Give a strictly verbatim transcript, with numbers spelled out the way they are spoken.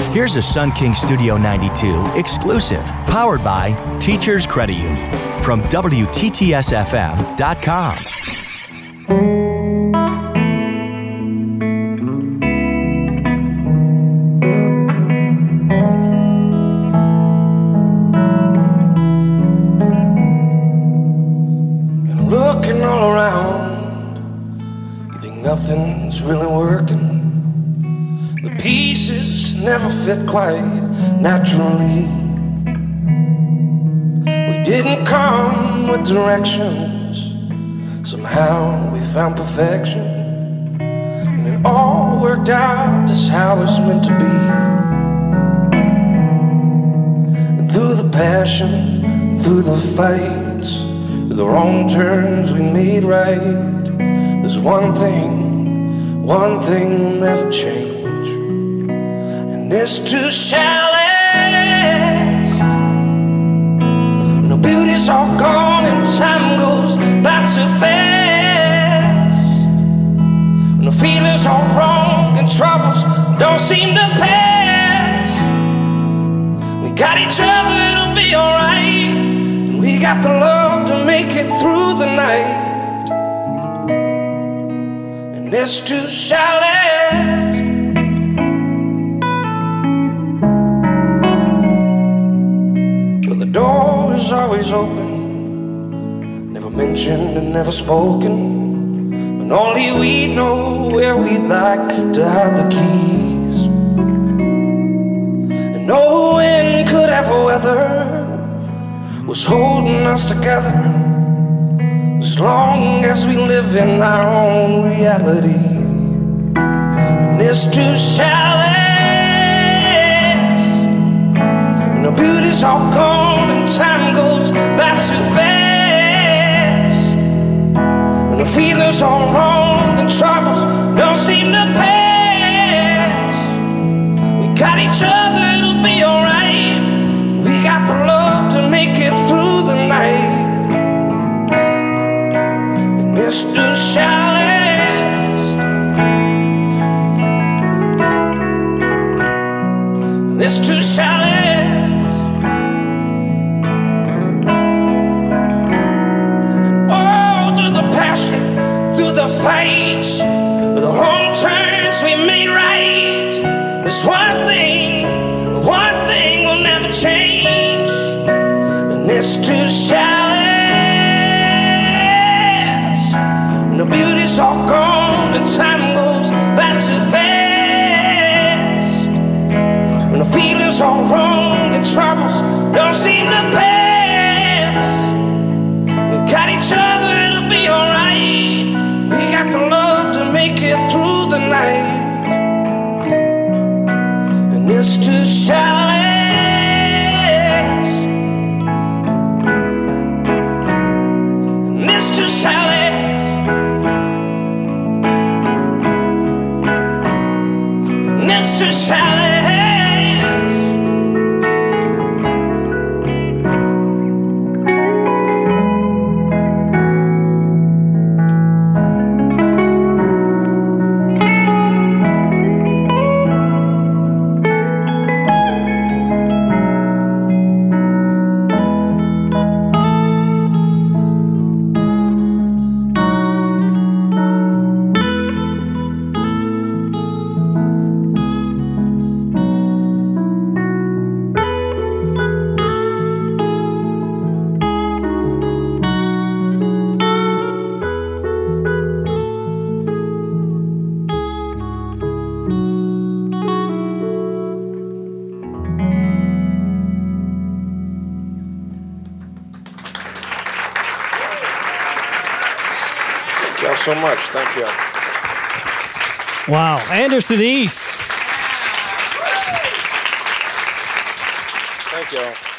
Here's a Sun King Studio ninety-two exclusive, powered by Teachers Credit Union from W T T S F M dot com. And looking all around, you think nothing's really working. The pieces never fit quite naturally. We didn't come with directions. Somehow we found perfection, and it all worked out just how it's meant to be. And through the passion, through the fights, through the wrong turns we made right, there's one thing, one thing will never change. This too shall last. No beauty's all gone and time goes by too fast. No feelings all wrong and troubles don't seem to pass. We got each other, it'll be alright. And we got the love to make it through the night. And this too shall last. The door is always open, never mentioned and never spoken. And only we know where we'd like to hide the keys. And no wind could ever weather was holding us together, as long as we live in our own reality. And this too shall last. And the beauty's all gone and time goes by too fast. When the feelings all wrong and troubles don't seem to pass. We got each other, it'll be alright. We got the love to make it through the night. And this too shall last. And this too shall last. Through the fights, the wrong turns we made right. There's one thing, one thing will never change. And this too shall last. When the beauty's all gone and time goes by too fast. When the feelings all wrong and troubles don't seem to pass. We got each other, it'll be alright. We got the love to make it through the night. And this too shall last. And this too shall last. And this too shall last. Thank y'all so much. Thank you. Wow. Anderson East. Thank y'all.